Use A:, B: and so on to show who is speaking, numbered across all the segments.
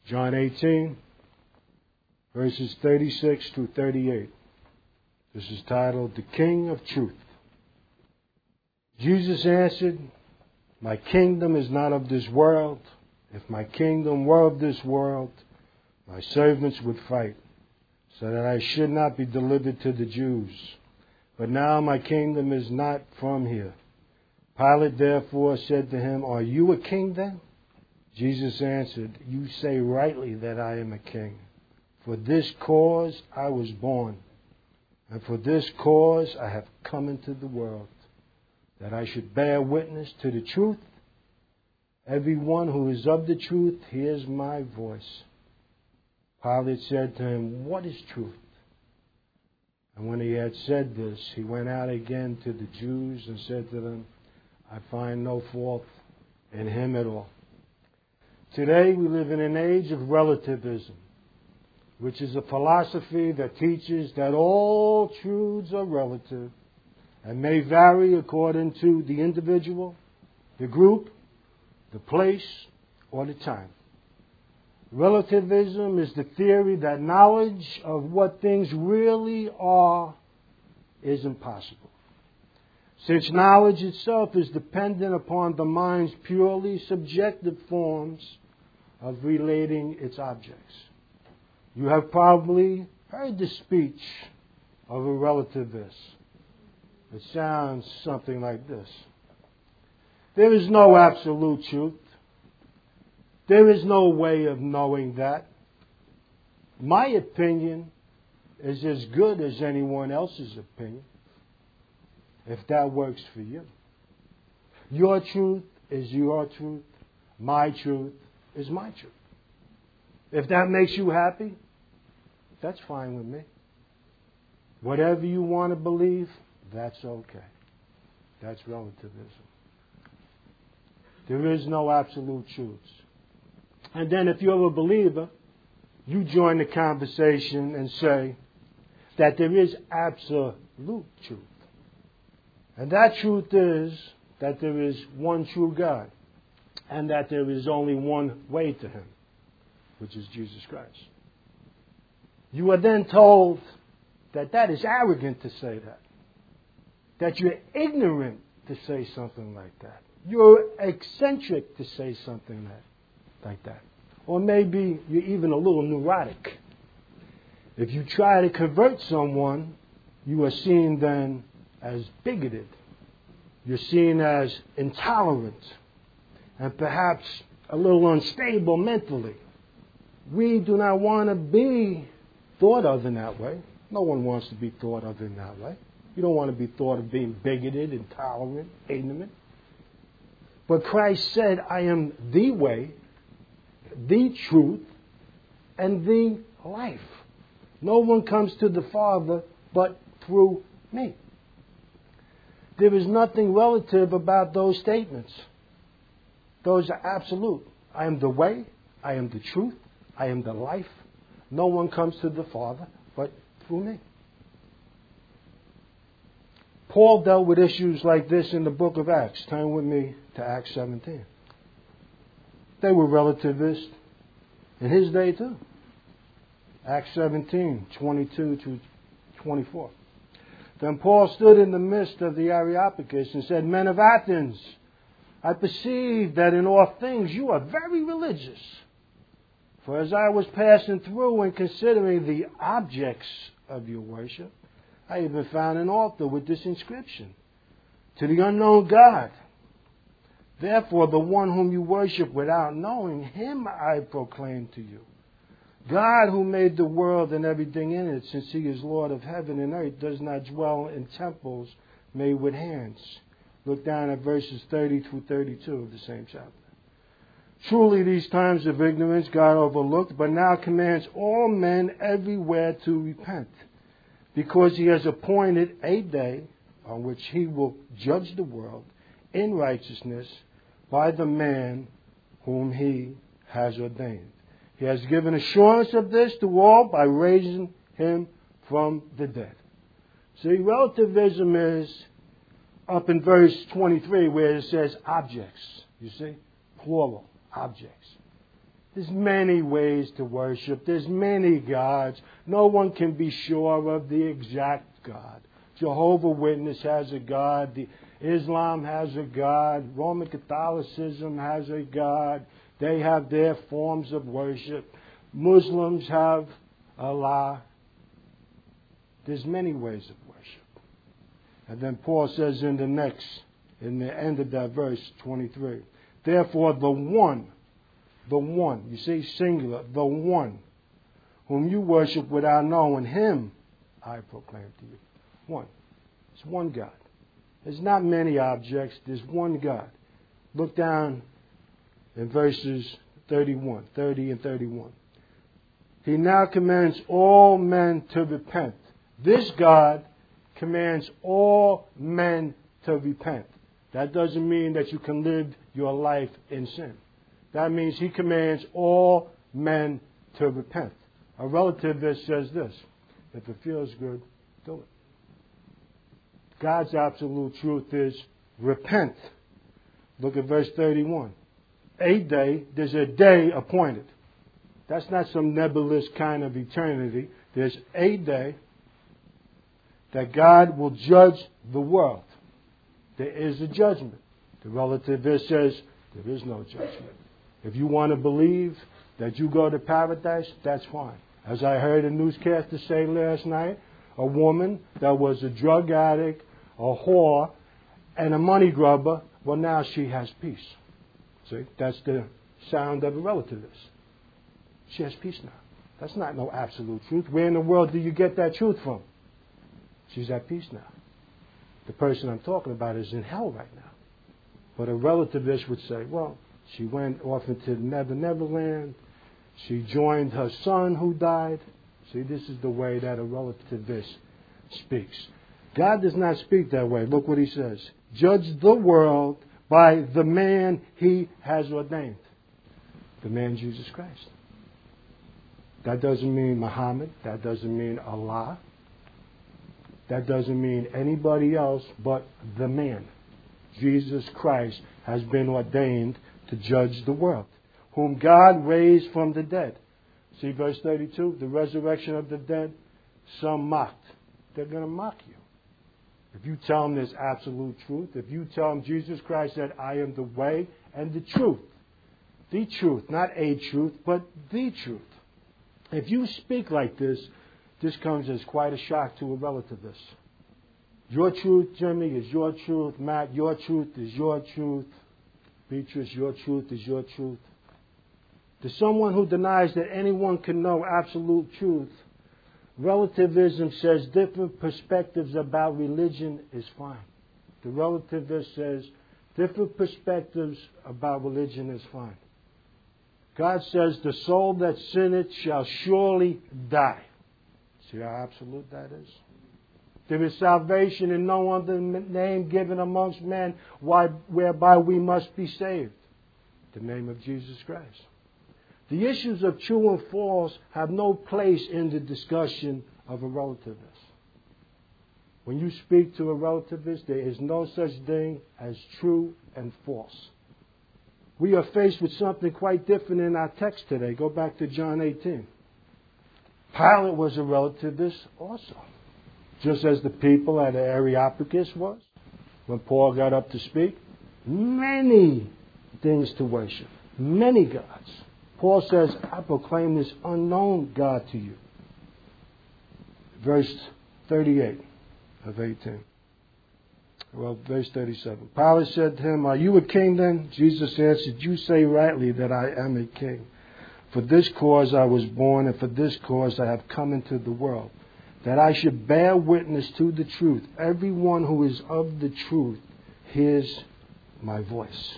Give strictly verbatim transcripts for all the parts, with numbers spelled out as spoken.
A: John eighteen, verses thirty-six through thirty-eight. This is titled, The King of Truth. Jesus answered, My kingdom is not of this world. If my kingdom were of this world, my servants would fight, so that I should not be delivered to the Jews. But now my kingdom is not from here. Pilate therefore said to him, Are you a king then? Jesus answered, You say rightly that I am a king. For this cause I was born, and for this cause I have come into the world, that I should bear witness to the truth. Everyone who is of the truth hears my voice. Pilate said to him, What is truth? And when he had said this, he went out again to the Jews and said to them, I find no fault in him at all. Today we live in an age of relativism, which is a philosophy that teaches that all truths are relative and may vary according to the individual, the group, the place, or the time. Relativism is the theory that knowledge of what things really are is impossible, since knowledge itself is dependent upon the mind's purely subjective forms of relating its objects. You have probably heard the speech of a relativist. It sounds something like this. There is no absolute truth. There is no way of knowing that. My opinion is as good as anyone else's opinion, if that works for you. Your truth is your truth. My truth is my truth. If that makes you happy, that's fine with me. Whatever you want to believe, that's okay. That's relativism. There is no absolute truths. And then if you're a believer, you join the conversation and say that there is absolute truth. And that truth is that there is one true God, and that there is only one way to Him, which is Jesus Christ. You are then told that that is arrogant to say that, that you're ignorant to say something like that. You're eccentric to say something that, like that. Or maybe you're even a little neurotic. If you try to convert someone, you are seen then as bigoted. You're seen as intolerant and perhaps a little unstable mentally. We do not want to be thought of in that way. No one wants to be thought of in that way. You don't want to be thought of being bigoted, intolerant, ignorant. But Christ said, I am the way, the truth, and the life. No one comes to the Father but through me. There is nothing relative about those statements. Those are absolute. I am the way, I am the truth, I am the life. No one comes to the Father but through me. Paul dealt with issues like this in the book of Acts. Turn with me to Acts seventeen. They were relativists in his day too. Acts seventeen, twenty-two to twenty-four. Then Paul stood in the midst of the Areopagus and said, Men of Athens, I perceive that in all things you are very religious. For as I was passing through and considering the objects of your worship, I even found an altar with this inscription, To the unknown God. Therefore, the one whom you worship without knowing, him I proclaim to you. God who made the world and everything in it, since he is Lord of heaven and earth, does not dwell in temples made with hands. Look down at verses thirty through thirty-two of the same chapter. Truly these times of ignorance God overlooked, but now commands all men everywhere to repent, because he has appointed a day on which he will judge the world in righteousness by the man whom he has ordained. He has given assurance of this to all by raising him from the dead. See, relativism is up in verse twenty-three where it says objects. You see? Plural, objects. There's many ways to worship. There's many gods. No one can be sure of the exact God. Jehovah Witness has a God. The Islam has a God. Roman Catholicism has a God. They have their forms of worship. Muslims have Allah. There's many ways of worship. And then Paul says in the next, in the end of that verse, twenty-three, therefore the one, the one, you see singular, the one whom you worship without knowing, him I proclaim to you. One. It's one God. There's not many objects. There's one God. Look down in verses thirty-one, thirty and thirty-one. He now commands all men to repent. This God commands all men to repent. That doesn't mean that you can live your life in sin. That means he commands all men to repent. A relativist says this: if it feels good, do it. God's absolute truth is repent. Look at verse thirty-one. A day, there's a day appointed. That's not some nebulous kind of eternity. There's a day that God will judge the world. There is a judgment. The relativist says there is no judgment. If you want to believe that you go to paradise, that's fine. As I heard a newscaster say last night, a woman that was a drug addict, a whore, and a money grubber, well, now she has peace. See, that's the sound of a relativist. She has peace now. That's not no absolute truth. Where in the world do you get that truth from? She's at peace now. The person I'm talking about is in hell right now. But a relativist would say, well, she went off into the Never Never Land. She joined her son who died. See, this is the way that a relativist speaks. God does not speak that way. Look what he says. Judge the world by the man he has ordained. The man Jesus Christ. That doesn't mean Muhammad. That doesn't mean Allah. That doesn't mean anybody else but the man. Jesus Christ has been ordained to judge the world, whom God raised from the dead. See verse thirty-two, the resurrection of the dead. Some mocked. They're going to mock you. If you tell them there's absolute truth, if you tell them Jesus Christ said, I am the way and the truth. The truth, not a truth, but the truth. If you speak like this, this comes as quite a shock to a relativist. Your truth, Jimmy, is your truth. Matt, your truth is your truth. Beatrice, your truth is your truth. To someone who denies that anyone can know absolute truth, relativism says different perspectives about religion is fine. The relativist says different perspectives about religion is fine. God says the soul that sinneth shall surely die. See how absolute that is? There is salvation in no other name given amongst men whereby we must be saved. The name of Jesus Christ. The issues of true and false have no place in the discussion of a relativist. When you speak to a relativist, there is no such thing as true and false. We are faced with something quite different in our text today. Go back to John eighteen. Pilate was a relativist also, just as the people at the Areopagus was when Paul got up to speak. Many things to worship, many gods. Paul says, I proclaim this unknown God to you. Verse thirty-eight of eighteen. Well, verse thirty-seven. Pilate said to him, are you a king then? Jesus answered, you say rightly that I am a king. For this cause I was born, and for this cause I have come into the world, that I should bear witness to the truth. Everyone who is of the truth hears my voice.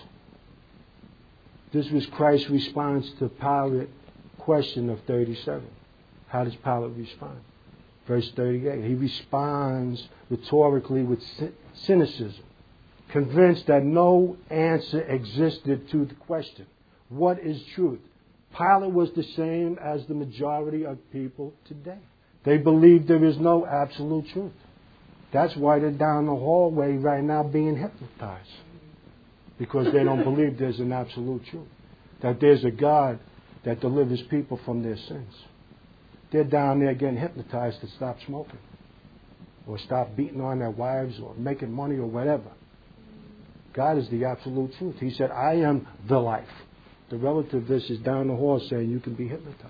A: This was Christ's response to Pilate's question of thirty-seven. How does Pilate respond? Verse thirty-eight. He responds rhetorically with cynicism, convinced that no answer existed to the question. What is truth? Pilate was the same as the majority of people today. They believe there is no absolute truth. That's why they're down the hallway right now being hypnotized. Because they don't believe there's an absolute truth. That there's a God that delivers people from their sins. They're down there getting hypnotized to stop smoking or stop beating on their wives or making money or whatever. God is the absolute truth. He said, I am the life. The relative of this is down the hall saying you can be hypnotized.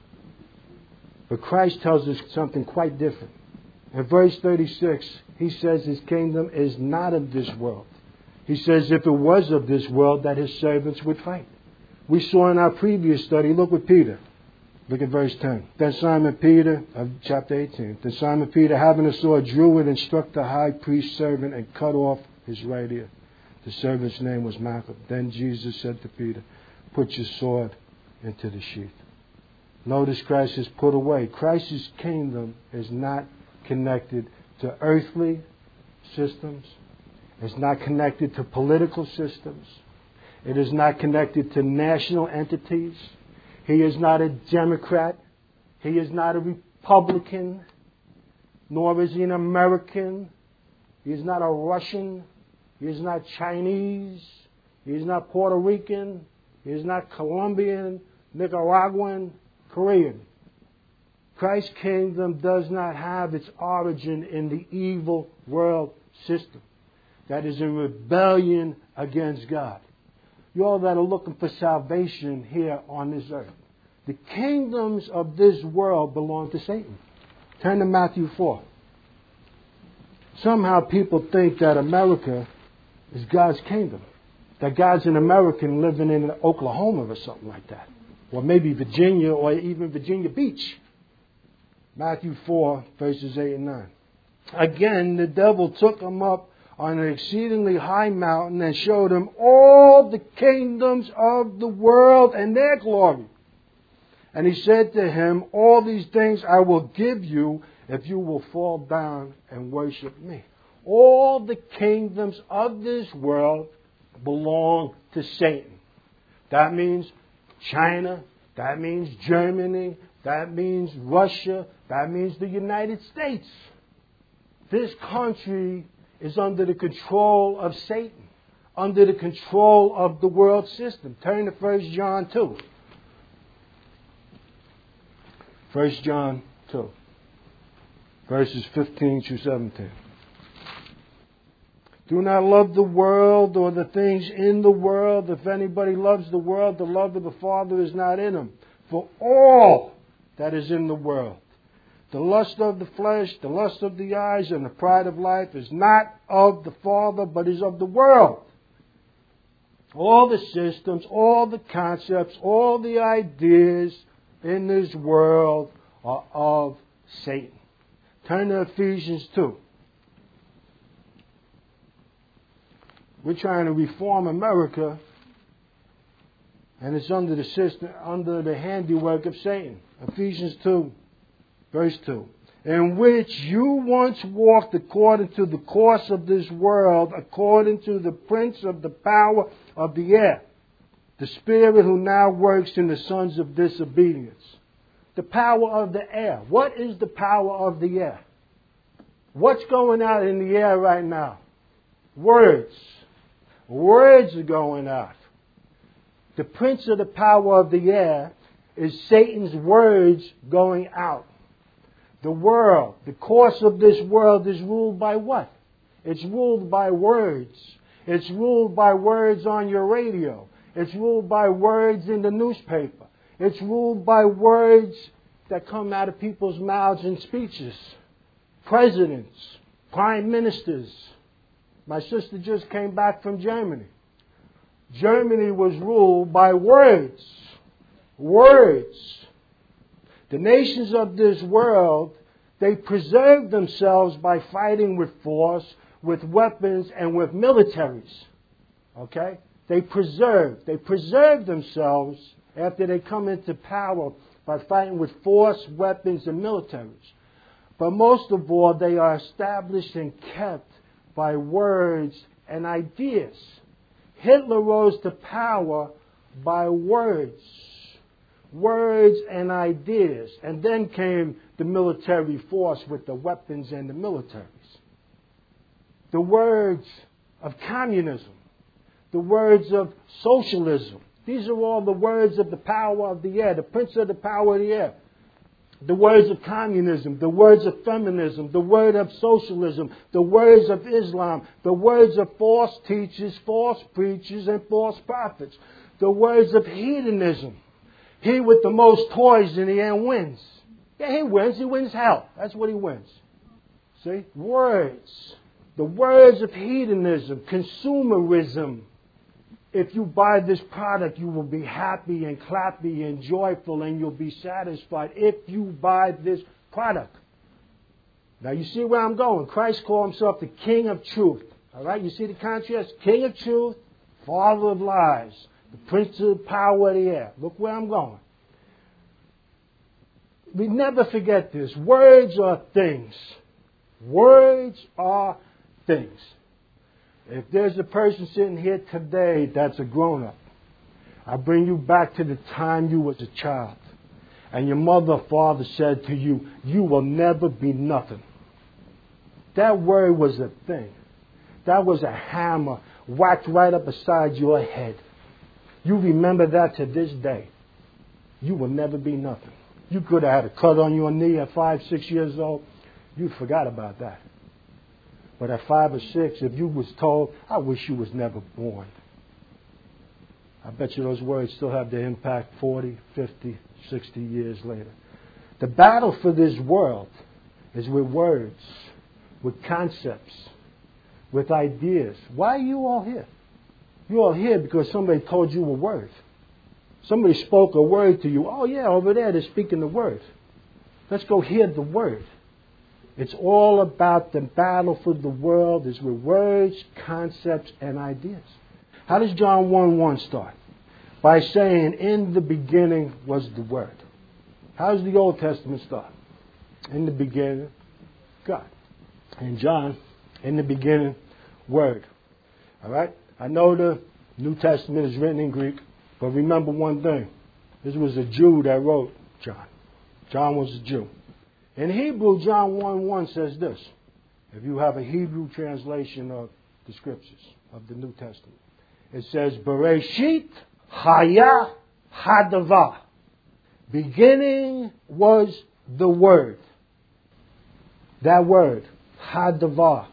A: But Christ tells us something quite different. In verse thirty-six, he says his kingdom is not of this world. He says if it was of this world, that his servants would fight. We saw in our previous study, look with Peter. Look at verse ten. Then Simon Peter, of chapter eighteen, then Simon Peter, having a sword, drew it and struck the high priest's servant and cut off his right ear. The servant's name was Malchus. Then Jesus said to Peter, put your sword into the sheath. Notice Christ is put away. Christ's kingdom is not connected to earthly systems. It's not connected to political systems. It is not connected to national entities. He is not a Democrat. He is not a Republican. Nor is he an American. He is not a Russian. He is not Chinese. He is not Puerto Rican. He is not Colombian, Nicaraguan, Korean. Christ's kingdom does not have its origin in the evil world system that is in rebellion against God. You all that are looking for salvation here on this earth. The kingdoms of this world belong to Satan. Turn to Matthew four. Somehow people think that America is God's kingdom. That God's an American living in Oklahoma or something like that. Or maybe Virginia or even Virginia Beach. Matthew four, verses eight and nine. Again, the devil took him up on an exceedingly high mountain and showed him all the kingdoms of the world and their glory. And he said to him, all these things I will give you if you will fall down and worship me. All the kingdoms of this world belong to Satan. That means China. That means Germany. That means Russia. That means the United States. This country is under the control of Satan, under the control of the world system. Turn to First John two. First John two, verses fifteen through seventeen. Do not love the world or the things in the world. If anybody loves the world, the love of the Father is not in him. For all that is in the world, the lust of the flesh, the lust of the eyes, and the pride of life is not of the Father, but is of the world. All the systems, all the concepts, all the ideas in this world are of Satan. Turn to Ephesians two. We're trying to reform America, and it's under the system, under the handiwork of Satan. Ephesians two, verse two. In which you once walked according to the course of this world, according to the prince of the power of the air, the spirit who now works in the sons of disobedience. The power of the air. What is the power of the air? What's going out in the air right now? Words. Words are going out. The prince of the power of the air is Satan's words going out. The world, the course of this world is ruled by what? It's ruled by words. It's ruled by words on your radio. It's ruled by words in the newspaper. It's ruled by words that come out of people's mouths in speeches. Presidents, prime ministers. My sister just came back from Germany. Germany was ruled by words. Words. The nations of this world, they preserve themselves by fighting with force, with weapons, and with militaries. Okay? They preserve. They preserve themselves after they come into power by fighting with force, weapons, and militaries. But most of all, they are established and kept by words and ideas. Hitler rose to power by words. Words and ideas. And then came the military force with the weapons and the militaries. The words of communism. The words of socialism. These are all the words of the power of the air, the prince of the power of the air. The words of communism, the words of feminism, the word of socialism, the words of Islam, the words of false teachers, false preachers, and false prophets. The words of hedonism. He with the most toys in the end wins. Yeah, he wins. He wins hell. That's what he wins. See? Words. The words of hedonism, consumerism. If you buy this product, you will be happy and clappy and joyful and you'll be satisfied if you buy this product. Now you see where I'm going. Christ called himself the King of Truth. All right? You see the contrast? King of Truth, Father of Lies, the Prince of the Power of the Air. Look where I'm going. We never forget this. Words are things. Words are things. If there's a person sitting here today that's a grown-up, I bring you back to the time you was a child. And your mother or father said to you, you will never be nothing. That word was a thing. That was a hammer whacked right up beside your head. You remember that to this day. You will never be nothing. You could have had a cut on your knee at five, six years old. You forgot about that. But at five or six, if you was told, I wish you was never born. I bet you those words still have their impact forty, fifty, sixty years later. The battle for this world is with words, with concepts, with ideas. Why are you all here? You're all here because somebody told you a word. Somebody spoke a word to you. Oh yeah, over there they're speaking the word. Let's go hear the word. It's all about the battle for the world is with words, concepts, and ideas. How does John one one start? By saying, in the beginning was the Word. How does the Old Testament start? In the beginning, God. And John, in the beginning, Word. All right? I know the New Testament is written in Greek, but remember one thing. This was a Jew that wrote John. John was a Jew. In Hebrew, John one one says this. If you have a Hebrew translation of the Scriptures, of the New Testament, it says, Bereshit Haya Hadava. Beginning was the Word. That word, Hadava.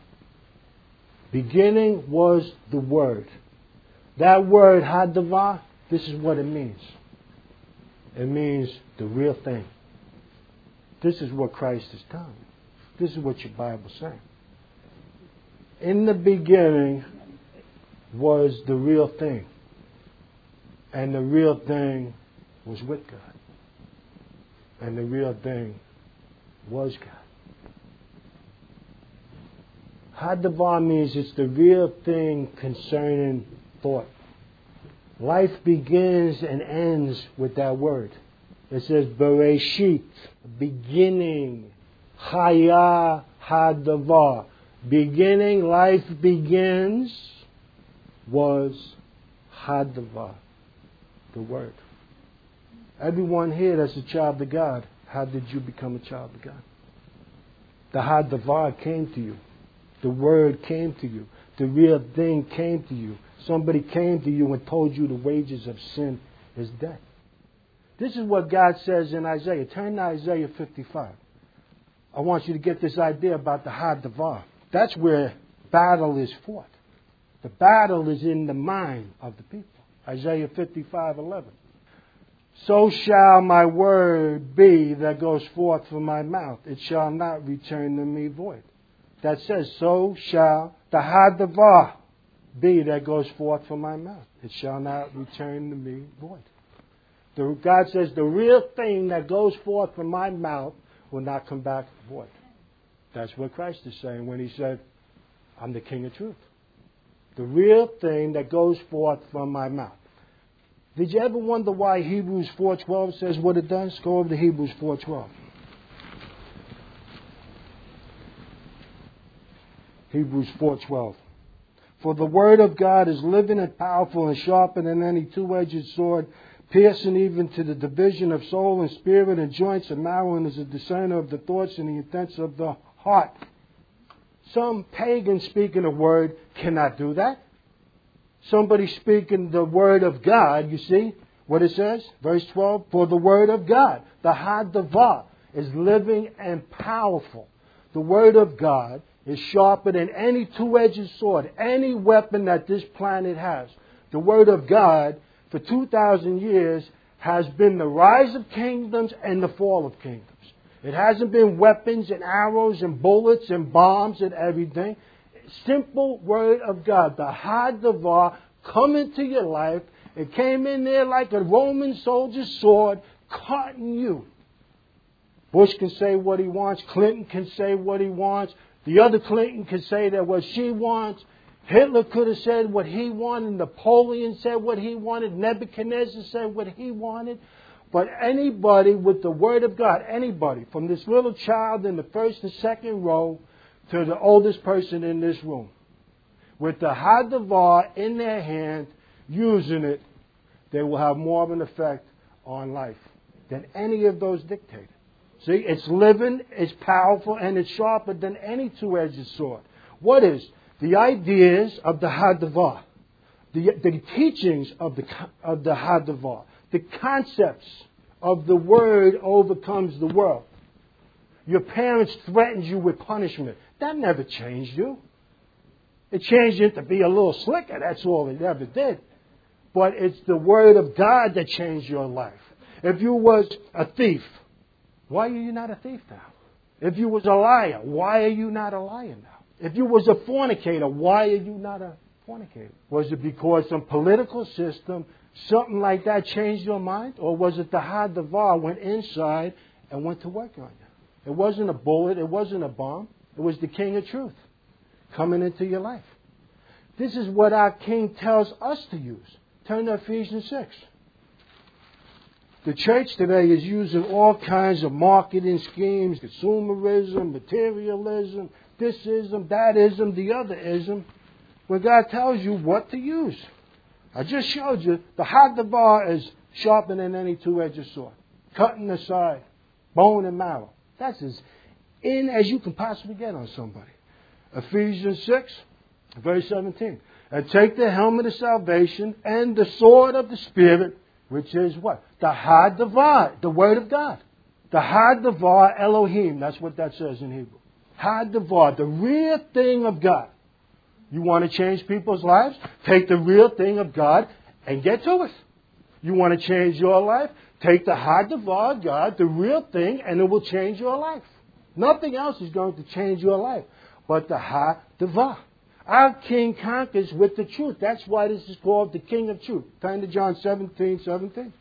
A: Beginning was the Word. That word, Hadava, this is what it means. It means the real thing. This is what Christ is telling you. This is what your Bible's saying. In the beginning was the real thing. And the real thing was with God. And the real thing was God. Hadavar means it's the real thing concerning thought. Life begins and ends with that word. It says, Bereshit, beginning, Chaya Hadavar. Beginning, life begins, was Hadavar, the Word. Everyone here that's a child of God, how did you become a child of God? The Hadavar came to you. The Word came to you. The real thing came to you. Somebody came to you and told you the wages of sin is death. This is what God says in Isaiah. Turn to Isaiah fifty-five. I want you to get this idea about the Hadavar. That's where battle is fought. The battle is in the mind of the people. Isaiah fifty-five eleven. So shall my word be that goes forth from my mouth. It shall not return to me void. That says, so shall the Hadavar be that goes forth from my mouth. It shall not return to me void. The, God says, the real thing that goes forth from my mouth will not come back void. That's what Christ is saying when he said, I'm the King of Truth. The real thing that goes forth from my mouth. Did you ever wonder why Hebrews four twelve says what it does? Go over to Hebrews four twelve. Hebrews four twelve. For the word of God is living and powerful and sharper than any two-edged sword, piercing even to the division of soul and spirit and joints and marrow, and is a discerner of the thoughts and the intents of the heart. Some pagan speaking a word cannot do that. somebody speaking the word of God, you see what it says? Verse twelve, for the word of God, the Hadavar, is living and powerful. The word of God is sharper than any two-edged sword, any weapon that this planet has. The word of God, for two thousand years, has been the rise of kingdoms and the fall of kingdoms. It hasn't been weapons and arrows and bullets and bombs and everything. Simple word of God, the Hadavar, come into your life. It came in there like a Roman soldier's sword, cutting you. Bush can say what he wants. Clinton can say what he wants. The other Clinton can say that what she wants. Hitler could have said what he wanted. Napoleon said what he wanted. Nebuchadnezzar said what he wanted. But anybody with the Word of God, anybody, from this little child in the first and second row to the oldest person in this room, with the Hadavar in their hand, using it, they will have more of an effect on life than any of those dictators. See, it's living, it's powerful, and it's sharper than any two-edged sword. What is? The ideas of the Hadavar, the, the teachings of the, of the Hadavar, the concepts of the Word overcomes the world. Your parents threatened you with punishment. That never changed you. It changed you to be a little slicker. That's all it ever did. But it's the Word of God that changed your life. If you was a thief, why are you not a thief now? If you was a liar, why are you not a liar now? If you was a fornicator, why are you not a fornicator? Was it because some political system, something like that changed your mind? Or was it the Hadavar went inside and went to work on you? It wasn't a bullet. It wasn't a bomb. It was the King of Truth coming into your life. This is what our King tells us to use. Turn to Ephesians six. The church today is using all kinds of marketing schemes, consumerism, materialism, thisism, thatism, the otherism, where God tells you what to use. I just showed you the Hadavar is sharper than any two-edged sword, cutting aside bone and marrow. That's as in as you can possibly get on somebody. Ephesians six, verse seventeen. And take the helmet of salvation and the sword of the Spirit, which is what? The Hadavar, the Word of God. The Hadavar Elohim. That's what that says in Hebrew. Hadavar, the real thing of God. You want to change people's lives? Take the real thing of God and get to it. You want to change your life? Take the Hadavar of God, the real thing, and it will change your life. Nothing else is going to change your life but the Hadavar. Our King conquers with the truth. That's why this is called the King of Truth. Turn to John seventeen, seventeen.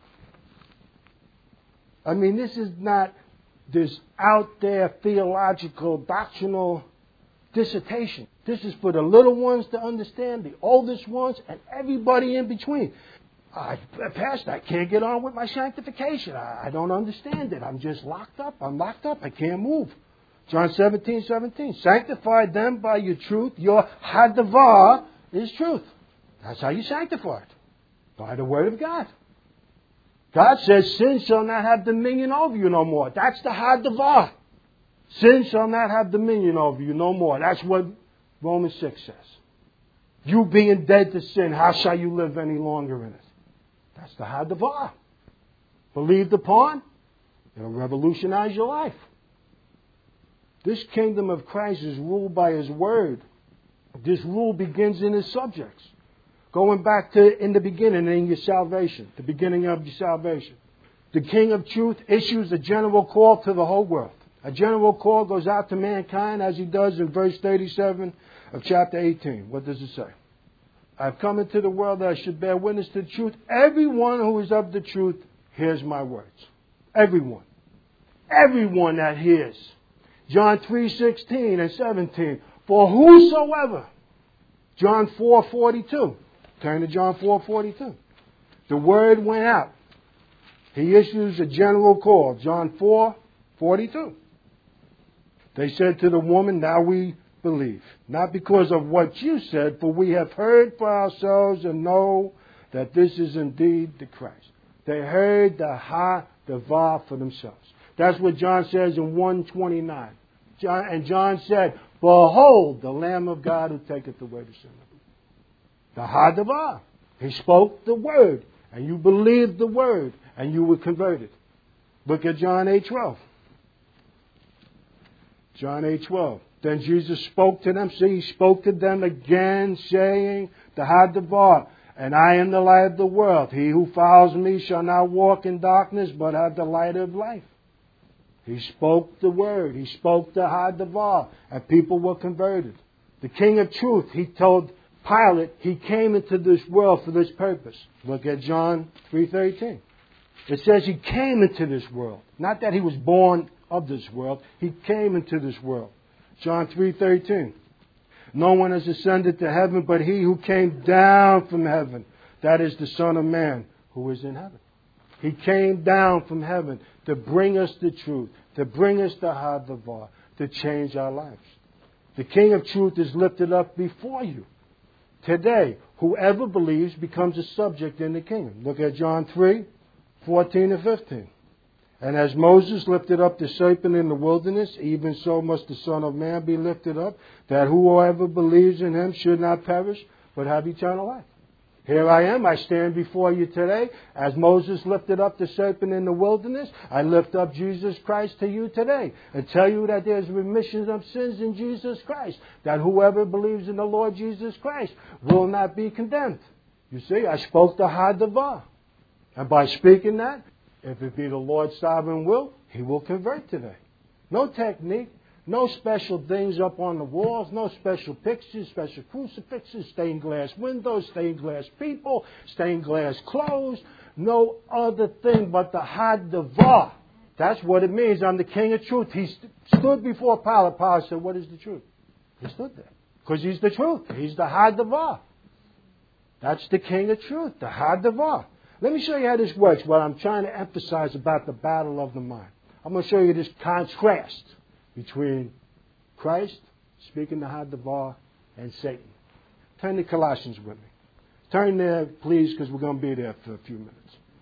A: I mean, this is not this out there theological, doctrinal dissertation. This is for the little ones to understand, the oldest ones, and everybody in between. I, Pastor, I can't get on with my sanctification. I, I don't understand it. I'm just locked up. I'm locked up. I can't move. John seventeen, seventeen. Sanctify them by your truth. Your Hadavar is truth. That's how you sanctify it. By the Word of God. God says sin shall not have dominion over you no more. That's the Hadavar. Sin shall not have dominion over you no more. That's what Romans six says. You being dead to sin, how shall you live any longer in it? That's the Hadavar. Believed upon, it'll revolutionize your life. This kingdom of Christ is ruled by His Word. This rule begins in His subjects. Going back to in the beginning, in your salvation, the beginning of your salvation. The King of Truth issues a general call to the whole world. A general call goes out to mankind as He does in verse thirty-seven of chapter eighteen. What does it say? I've come into the world that I should bear witness to the truth. Everyone who is of the truth hears my words. Everyone. Everyone that hears. John three, sixteen and seventeen. For whosoever. John four, forty-two. Turn to John four, forty-two. The word went out. He issues a general call. John four, forty-two. They said to the woman, now we believe. Not because of what you said, for we have heard for ourselves and know that this is indeed the Christ. They heard the Hadavar for themselves. That's what John says in one twenty-nine. John, and John said, behold, the Lamb of God who taketh away the sin of the world. The Hadavar. He spoke the word, and you believed the word, and you were converted. Look at John eight twelve. John eight twelve. Then Jesus spoke to them. See, he spoke to them again, saying, the Hadavar, and I am the light of the world. He who follows me shall not walk in darkness, but have the light of life. He spoke the word. He spoke the Hadavar, and people were converted. The King of Truth, he told Pilate, he came into this world for this purpose. Look at John three thirteen. It says he came into this world. Not that he was born of this world. He came into this world. John three thirteen. No one has ascended to heaven but he who came down from heaven. That is the Son of Man who is in heaven. He came down from heaven to bring us the truth, to bring us the Hadavar, to change our lives. The King of Truth is lifted up before you. Today, whoever believes becomes a subject in the kingdom. Look at John three fourteen and fifteen. And as Moses lifted up the serpent in the wilderness, even so must the Son of Man be lifted up, that whoever believes in him should not perish, but have eternal life. Here I am, I stand before you today. As Moses lifted up the serpent in the wilderness, I lift up Jesus Christ to you today and tell you that there's remission of sins in Jesus Christ, that whoever believes in the Lord Jesus Christ will not be condemned. You see, I spoke the Hadavar. And by speaking that, if it be the Lord's sovereign will, He will convert today. No technique, no special things up on the walls, no special pictures, special crucifixes, stained glass windows, stained glass people, stained glass clothes, no other thing but the Hadavar. That's what it means. I'm the King of Truth. He st- stood before Pilate. Pilate said, what is the truth? He stood there. Because he's the truth. He's the Hadavar. That's the King of Truth, the Hadavar. Let me show you how this works, what I'm trying to emphasize about the battle of the mind. I'm going to show you this contrast between Christ, speaking the Hadavar, and Satan. Turn to Colossians with me. Turn there, please, because we're going to be there for a few minutes.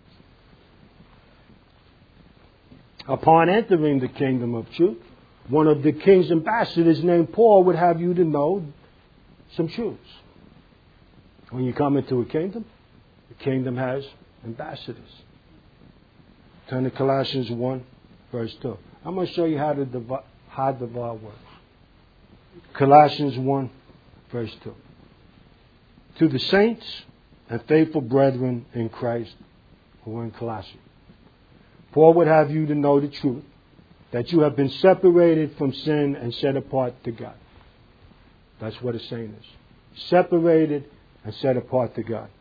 A: Upon entering the kingdom of truth, one of the king's ambassadors named Paul would have you to know some truths. When you come into a kingdom, the kingdom has ambassadors. Turn to Colossians one, verse two. I'm going to show you how the Hadavar works. Colossians one, verse two. To the saints and faithful brethren in Christ who are in Colossae, Paul would have you to know the truth, that you have been separated from sin and set apart to God. That's what a saint is. Separated and set apart to God.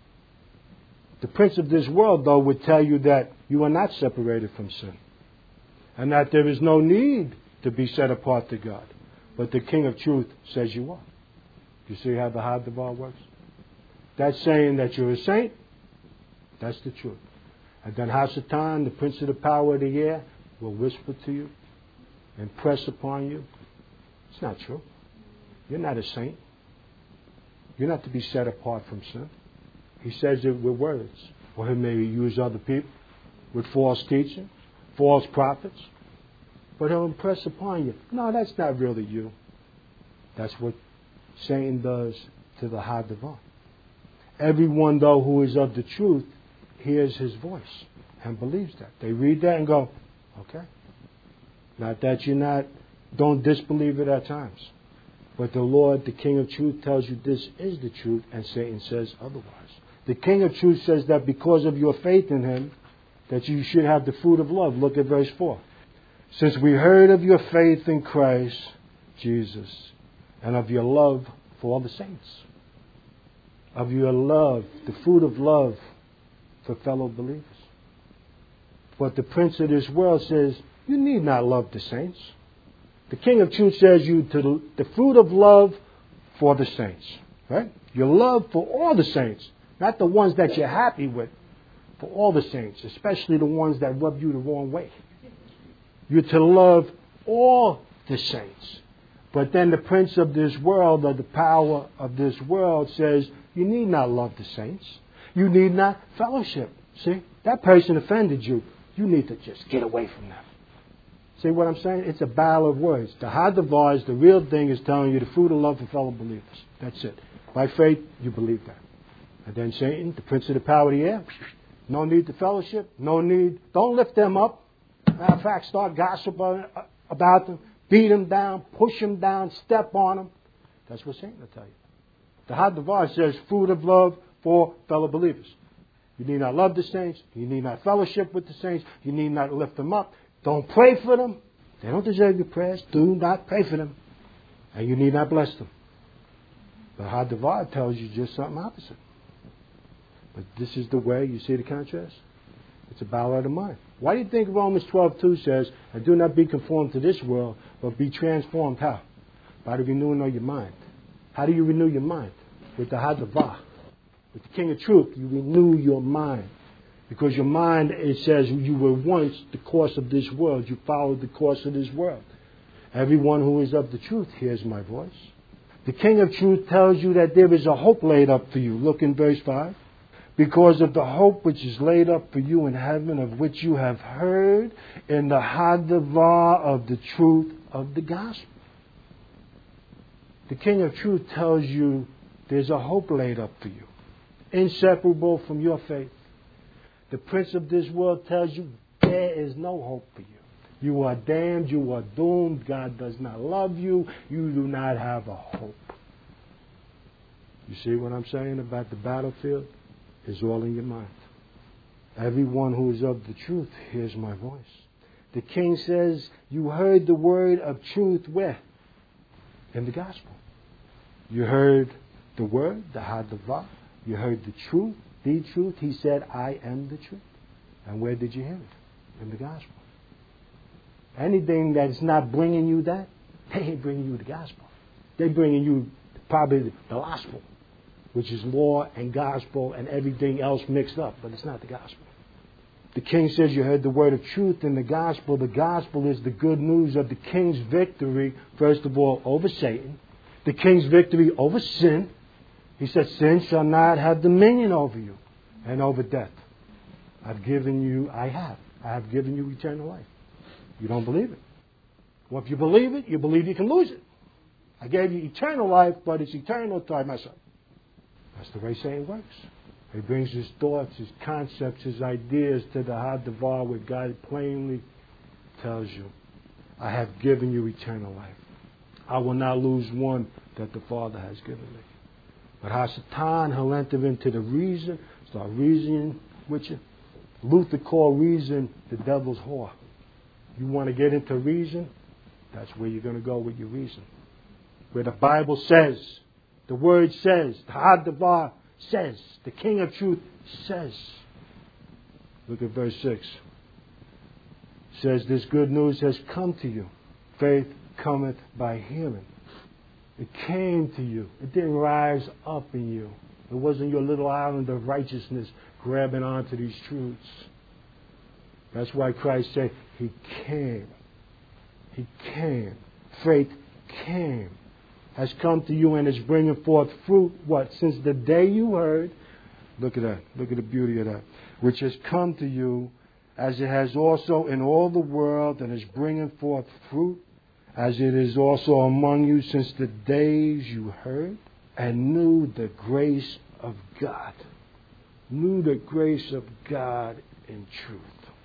A: The prince of this world, though, would tell you that you are not separated from sin and that there is no need to be set apart to God. But the King of Truth says you are. You see how the Hadavar works? That's saying that you're a saint. That's the truth. And then Hasatan, the prince of the power of the air, will whisper to you, impress upon you. It's not true. You're not a saint. You're not to be set apart from sin. He says it with words. Or he may use other people with false teaching, false prophets. But he'll impress upon you, no, that's not really you. That's what Satan does to the Hadavar. Everyone, though, who is of the truth hears his voice and believes that. They read that and go, okay. Not that you're not, don't disbelieve it at times. But the Lord, the King of Truth, tells you this is the truth, and Satan says otherwise. The King of Truth says that because of your faith in Him, that you should have the fruit of love. Look at verse four. Since we heard of your faith in Christ Jesus, and of your love for all the saints, of your love, the fruit of love for fellow believers. But the prince of this world says, you need not love the saints. The King of Truth says you to the fruit of love for the saints. Right? Your love for all the saints. Not the ones that you're happy with. For all the saints. Especially the ones that rub you the wrong way. You're to love all the saints. But then the prince of this world, or the power of this world, says you need not love the saints. You need not fellowship. See? That person offended you. You need to just get away from them. See what I'm saying? It's a battle of words. The Hadavar is the real thing, is telling you the fruit of love for fellow believers. That's it. By faith, you believe that. And then Satan, the prince of the power of the air, no need to fellowship, no need, don't lift them up. Matter of fact, start gossiping about them, beat them down, push them down, step on them. That's what Satan will tell you. The Hadavar says, fruit of love for fellow believers. You need not love the saints. You need not fellowship with the saints. You need not lift them up. Don't pray for them. They don't deserve your prayers. Do not pray for them. And you need not bless them. The Hadavar tells you just something opposite. But this is the way, you see the contrast? It's a battle of the mind. Why do you think Romans twelve two says, and do not be conformed to this world, but be transformed how? By the renewing of your mind. How do you renew your mind? With the Hadavar. With the King of Truth, you renew your mind. Because your mind, it says, you were once the course of this world. You followed the course of this world. Everyone who is of the truth hears my voice. The King of Truth tells you that there is a hope laid up for you. Look in verse five. Because of the hope which is laid up for you in heaven, of which you have heard in the Hadavar of the truth of the gospel. The King of Truth tells you there's a hope laid up for you, inseparable from your faith. The prince of this world tells you there is no hope for you. You are damned, you are doomed, God does not love you, you do not have a hope. You see what I'm saying about the battlefield? It's all in your mind. Everyone who is of the truth hears my voice. The king says, you heard the word of truth where? In the gospel. You heard the word, the Hadavar. You heard the truth, the truth. He said, I am the truth. And where did you hear it? In the gospel. Anything that's not bringing you that, they ain't bringing you the gospel. They're bringing you probably the gospel, which is law and gospel and everything else mixed up, but it's not the gospel. The king says you heard the word of truth in the gospel. The gospel is the good news of the king's victory, first of all, over Satan. The king's victory over sin. He said, sin shall not have dominion over you and over death. I've given you, I have. I have given you eternal life. You don't believe it. Well, if you believe it, you believe you can lose it. I gave you eternal life, but it's eternal till I mess up. That's the way Satan works. He brings his thoughts, his concepts, his ideas to the Hadavar where God plainly tells you, I have given you eternal life. I will not lose one that the Father has given me. But Hasatan, he'll enter into the reason, start reasoning with you. Luther called reason the devil's whore. You want to get into reason? That's where you're going to go with your reason. Where the Bible says, the Word says, the Hadavar says, the King of Truth says. Look at verse six. It says, this good news has come to you. Faith cometh by hearing. It came to you. It didn't rise up in you. It wasn't your little island of righteousness grabbing onto these truths. That's why Christ said, He came. He came. Faith came. Has come to you and is bringing forth fruit, what? Since the day you heard, look at that, look at the beauty of that, which has come to you, as it has also in all the world, and is bringing forth fruit, as it is also among you since the days you heard, and knew the grace of God. Knew the grace of God in truth.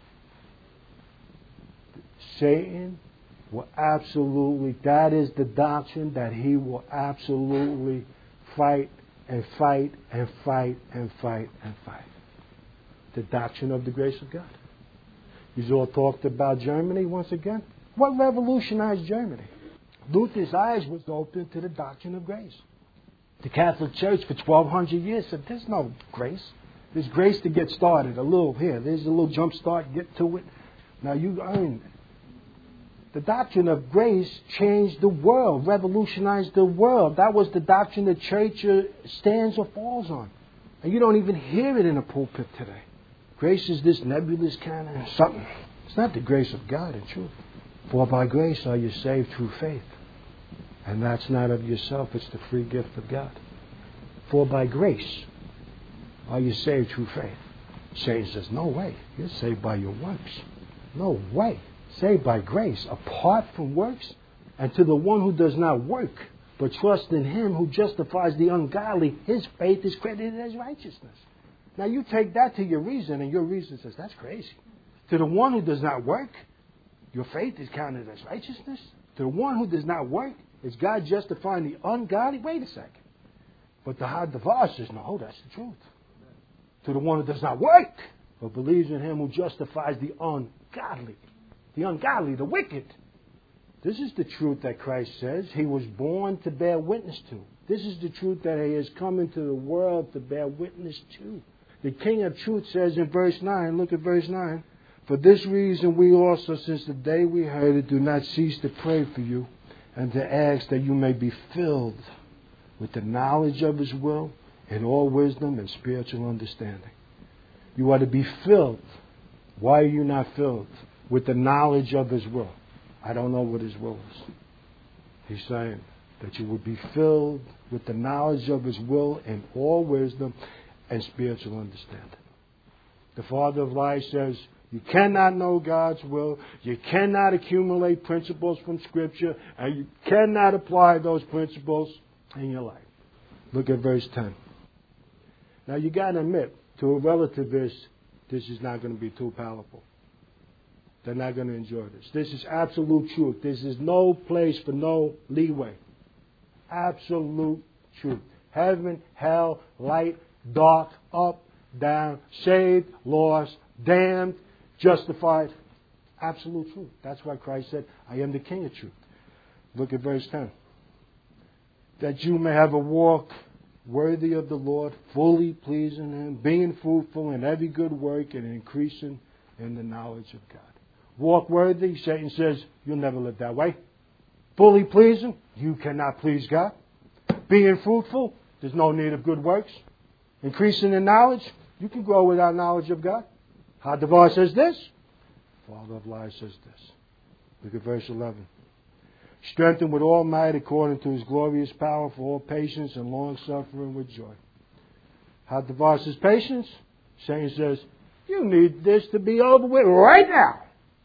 A: Satan will absolutely, that is the doctrine that he will absolutely fight and fight and fight and fight and fight. The doctrine of the grace of God. He's all talked about Germany once again. What revolutionized Germany? Luther's eyes was open to the doctrine of grace. The Catholic Church for twelve hundred years said there's no grace. There's grace to get started. A little here. There's a little jump start. Get to it. Now you earn it. The doctrine of grace changed the world, revolutionized the world. That was the doctrine the church stands or falls on. And you don't even hear it in a pulpit today. Grace is this nebulous kind of something. It's not the grace of God in truth. For by grace are you saved through faith. And that's not of yourself, it's the free gift of God. For by grace are you saved through faith. Satan says, no way. You're saved by your works. No way. Saved by grace, apart from works, and to the one who does not work, but trust in him who justifies the ungodly. His faith is credited as righteousness. Now you take that to your reason, and your reason says, that's crazy. To the one who does not work, your faith is counted as righteousness. To the one who does not work, is God justifying the ungodly? Wait a second. But the Hadavar says, no, that's the truth. To the one who does not work, but believes in him who justifies the ungodly. The ungodly, the wicked. This is the truth that Christ says he was born to bear witness to. This is the truth that he has come into the world to bear witness to. The King of Truth says in verse nine, look at verse nine, for this reason we also, since the day we heard it, do not cease to pray for you and to ask that you may be filled with the knowledge of his will and all wisdom and spiritual understanding. You are to be filled. Why are you not filled? With the knowledge of his will. I don't know what his will is. He's saying that you would be filled with the knowledge of his will and all wisdom and spiritual understanding. The father of lies says, you cannot know God's will, you cannot accumulate principles from Scripture, and you cannot apply those principles in your life. Look at verse ten. Now you got to admit, to a relativist, this is not going to be too palatable. They're not going to enjoy this. This is absolute truth. This is no place for no leeway. Absolute truth. Heaven, hell, light, dark, up, down, saved, lost, damned, justified. Absolute truth. That's why Christ said, I am the King of truth. Look at verse ten. That you may have a walk worthy of the Lord, fully pleasing him, being fruitful in every good work and increasing in the knowledge of God. Walk worthy, Satan says, you'll never live that way. Fully pleasing, you cannot please God. Being fruitful, there's no need of good works. Increasing in knowledge, you can grow without knowledge of God. Hadavar says this. Father of lies says this. Look at verse eleven. Strengthened with all might according to his glorious power for all patience and long suffering with joy. Hadavar says patience. Satan says, you need this to be over with right now.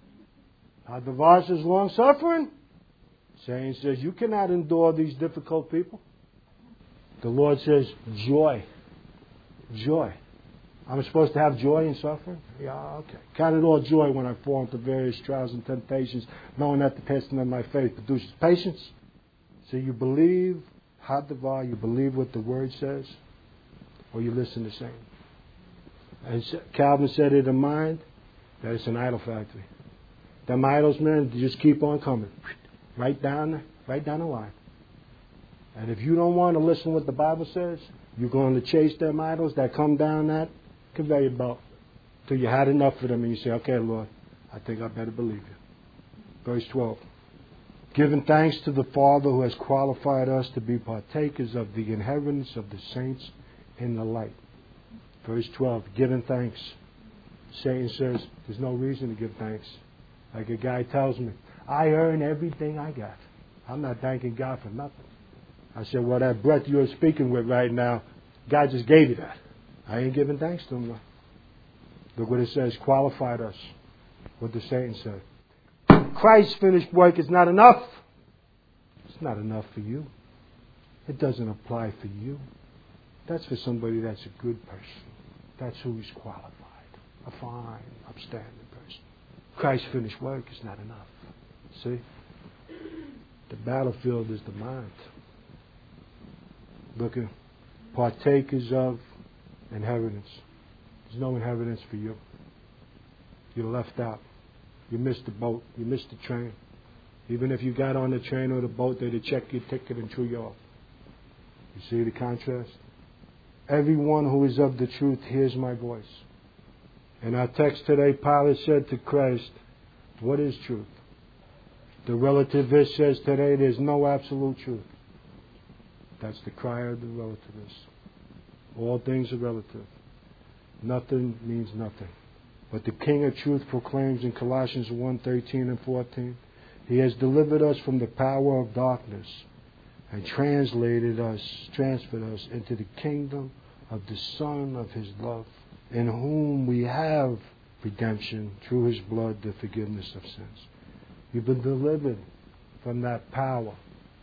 A: Hadavar says long suffering. Satan says, you cannot endure these difficult people. The Lord says, joy. Joy. I'm supposed to have joy in suffering? Yeah, okay. Count it all joy when I fall into various trials and temptations, knowing that the testing of my faith produces patience. So you believe, Hadavar, you believe what the Word says, or you listen to Satan. And Calvin said in the mind that it's an idol factory. Them idols, man, they just keep on coming. Right down, right down the line. And if you don't want to listen to what the Bible says, you're going to chase them idols that come down that conveyor belt till you had enough of them and you say, okay, Lord, I think I better believe you. Verse twelve. Giving thanks to the Father who has qualified us to be partakers of the inheritance of the saints in the light. Verse twelve. Giving thanks. Satan says, there's no reason to give thanks. Like a guy tells me, I earn everything I got. I'm not thanking God for nothing. I said, well, that breath you're speaking with right now, God just gave you that. I ain't giving thanks to him. Look what it says, qualified us. What the Satan said. Christ's finished work is not enough. It's not enough for you. It doesn't apply for you. That's for somebody that's a good person. That's who's qualified. A fine, upstanding person. Christ's finished work is not enough. See? The battlefield is the mind. Look at partakers of inheritance. There's no inheritance for you. You're left out. You missed the boat. You missed the train. Even if you got on the train or the boat, they'd check your ticket and threw you off. You see the contrast? Everyone who is of the truth hears my voice. In our text today, Pilate said to Christ, what is truth? The relativist says today there's no absolute truth. That's the cry of the relativist. All things are relative. Nothing means nothing. But the King of Truth proclaims in Colossians one, thirteen and fourteen, He has delivered us from the power of darkness and translated us, transferred us into the kingdom of the Son of His love, in whom we have redemption through His blood, the forgiveness of sins. You've been delivered from that power,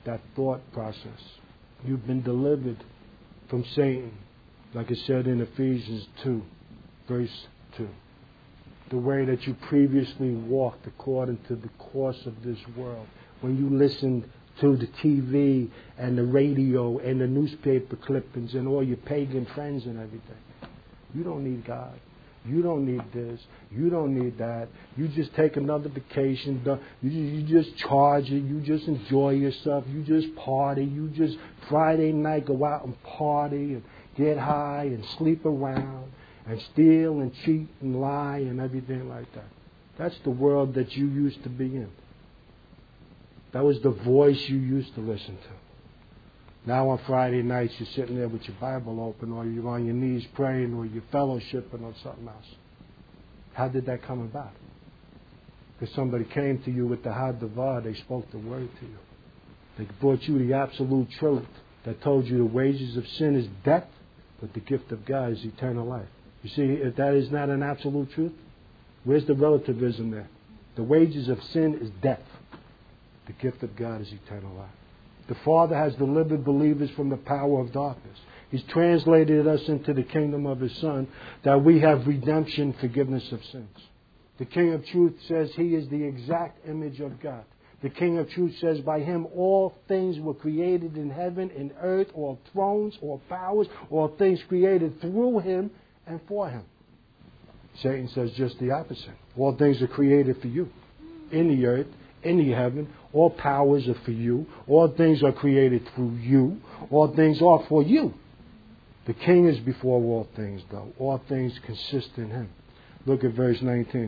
A: that thought process. You've been delivered from Satan, like it said in Ephesians two, verse two. The way that you previously walked according to the course of this world. When you listened to the T V and the radio and the newspaper clippings and all your pagan friends and everything. You don't need God. You don't need this. You don't need that. You just take another vacation. You, you just charge it. You just enjoy yourself. You just party. You just Friday night go out and party and get high and sleep around and steal and cheat and lie and everything like that. That's the world that you used to be in. That was the voice you used to listen to. Now on Friday nights you're sitting there with your Bible open, or you're on your knees praying, or you're fellowshipping or something else. How did that come about? Because somebody came to you with the Hadavar, they spoke the word to you. They brought you the absolute truth that told you the wages of sin is death, but the gift of God is eternal life. You see, if that is not an absolute truth, where's the relativism there? The wages of sin is death. The gift of God is eternal life. The Father has delivered believers from the power of darkness. He's translated us into the kingdom of His Son, that we have redemption, forgiveness of sins. The King of Truth says He is the exact image of God. The King of Truth says by Him all things were created in heaven and earth, all thrones, all powers, all things created through Him and for Him. Satan says just the opposite. All things are created for you, in the earth, in the heaven. All powers are for you. All things are created through you. All things are for you. The King is before all things, though. All things consist in Him. Look at verse nineteen.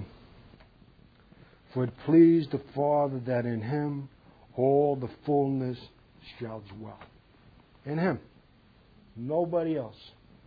A: For it pleased the Father that in Him all the fullness shall dwell. In Him. Nobody else.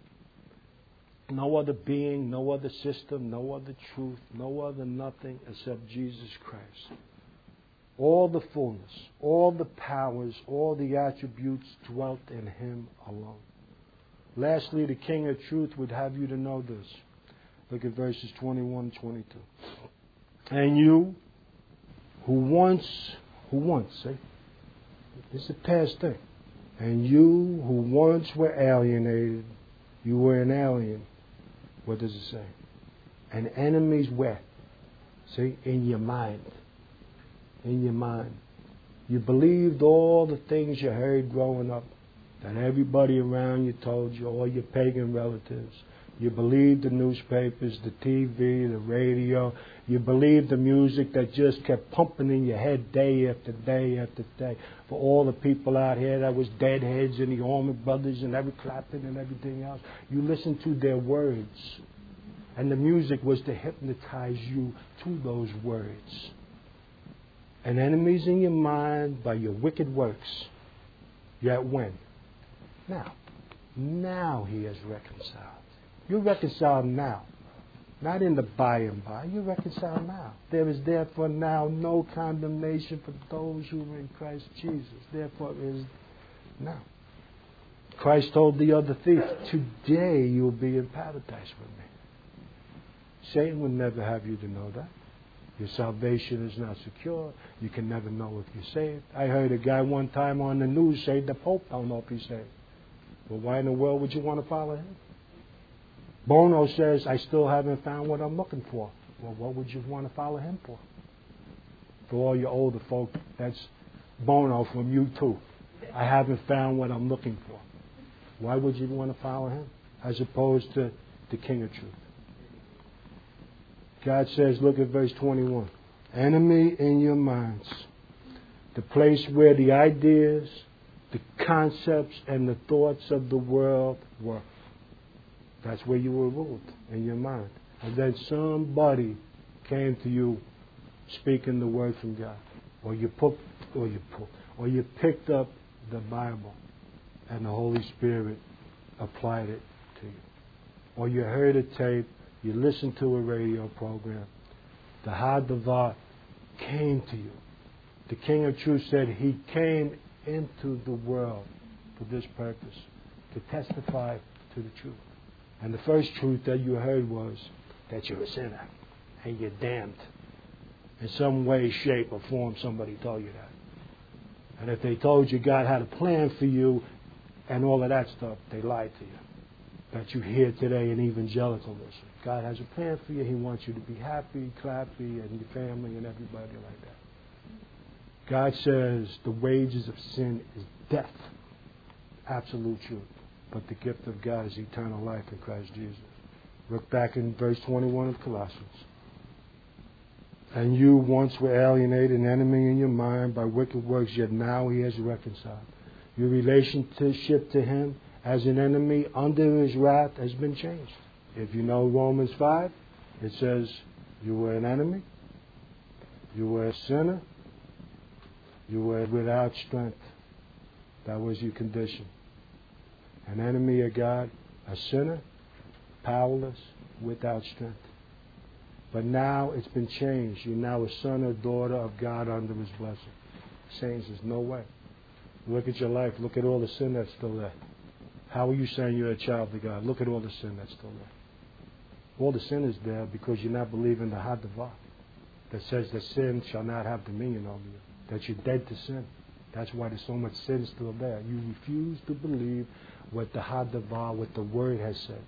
A: No other being, no other system, no other truth, no other nothing except Jesus Christ. All the fullness, all the powers, all the attributes dwelt in Him alone. Lastly, the King of Truth would have you to know this. Look at verses twenty-one and twenty-two. And you, who once, who once, see? This is a past thing. And you, who once were alienated, you were an alien. What does it say? And enemies where? See? In your mind. In your mind. You believed all the things you heard growing up, that everybody around you told you, all your pagan relatives. You believed the newspapers, the T V, the radio. You believed the music that just kept pumping in your head day after day after day. For all the people out here that was Deadheads and the Allman Brothers and every Clapton and everything else, you listened to their words. And the music was to hypnotize you to those words. And enemies in your mind by your wicked works. Yet when? Now. Now He has reconciled. You're reconciled now. Not in the by and by. You're reconciled now. There is therefore now no condemnation for those who are in Christ Jesus. Therefore is now. Christ told the other thief, today you'll be in paradise with me. Satan would never have you to know that. Your salvation is not secure. You can never know if you're saved. I heard a guy one time on the news say the Pope don't know if he's saved. Well, why in the world would you want to follow him? Bono says, I still haven't found what I'm looking for. Well, what would you want to follow him for? For all your older folk, that's Bono from U two. I haven't found what I'm looking for. Why would you want to follow him? As opposed to the King of Truth. God says, look at verse twenty-one. Enemy in your minds. The place where the ideas, the concepts, and the thoughts of the world were. That's where you were ruled, in your mind. And then somebody came to you speaking the word from God. Or you put, or you put, or you picked up the Bible and the Holy Spirit applied it to you. Or you heard a tape, you listened to a radio program. The Hadavar came to you. The King of Truth said He came into the world for this purpose, to testify to the truth. And the first truth that you heard was that you're a sinner and you're damned. In some way, shape, or form, somebody told you that. And if they told you God had a plan for you and all of that stuff, they lied to you. That you hear today in evangelicalism. God has a plan for you. He wants you to be happy, clappy, and your family and everybody like that. God says the wages of sin is death. Absolute truth. But the gift of God is eternal life in Christ Jesus. Look back in verse twenty-one of Colossians. And you once were alienated, an enemy in your mind by wicked works, yet now he has reconciled. Your relationship to him as an enemy under his wrath has been changed. If you know Romans five, it says you were an enemy, you were a sinner, you were without strength. That was your condition. An enemy of God, a sinner, powerless, without strength. But now it's been changed. You're now a son or daughter of God under his blessing. Saints, there's no way. Look at your life. Look at all the sin that's still there. How are you saying you're a child of God? Look at all the sin that's still there. All the sin is there because you're not believing the Hadavar that says that sin shall not have dominion over you. That you're dead to sin. That's why there's so much sin still there. You refuse to believe what the Hadavar, what the Word has said.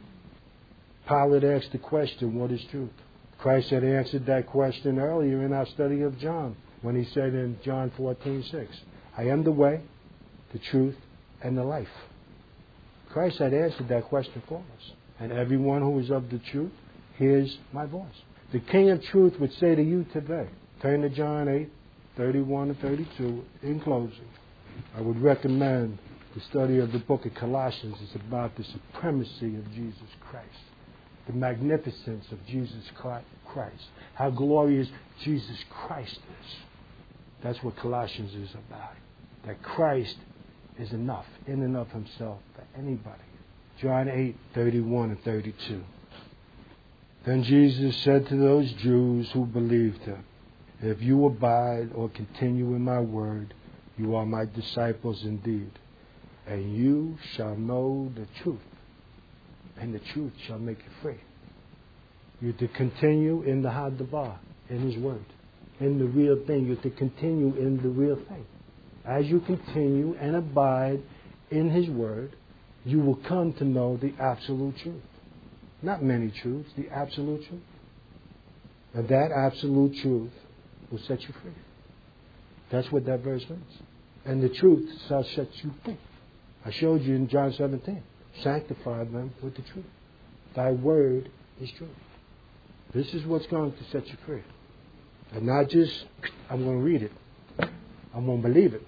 A: Pilate asked the question, what is truth? Christ had answered that question earlier in our study of John when he said in John fourteen six, I am the way, the truth, and the life. Christ had answered that question for us. And everyone who is of the truth hears my voice. The King of Truth would say to you today, turn to John eight, thirty-one and thirty-two. In closing, I would recommend the study of the book of Colossians. It's about the supremacy of Jesus Christ. The magnificence of Jesus Christ. How glorious Jesus Christ is. That's what Colossians is about. That Christ is enough, in and of himself, for anybody. John eight, thirty-one and thirty-two. Then Jesus said to those Jews who believed him, if you abide or continue in my word, you are my disciples indeed. And you shall know the truth. And the truth shall make you free. You're to continue in the Hadavar, in his word, in the real thing. You're to continue in the real thing. As you continue and abide in his word, you will come to know the absolute truth. Not many truths, the absolute truth. And that absolute truth will set you free. That's what that verse means. And the truth shall set you free. I showed you in John seventeen. Sanctify them with the truth. Thy word is truth. This is what's going to set you free. And not just, I'm going to read it. I'm going to believe it.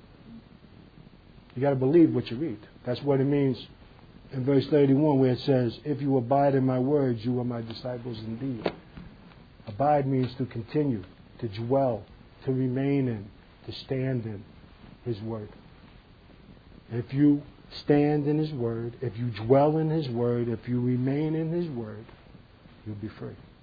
A: You got to believe what you read. That's what it means in verse thirty-one where it says, if you abide in my words, you are my disciples indeed. Abide means to continue, to dwell, to remain in, to stand in his word. If you stand in his word, if you dwell in his word, if you remain in his word, you'll be free.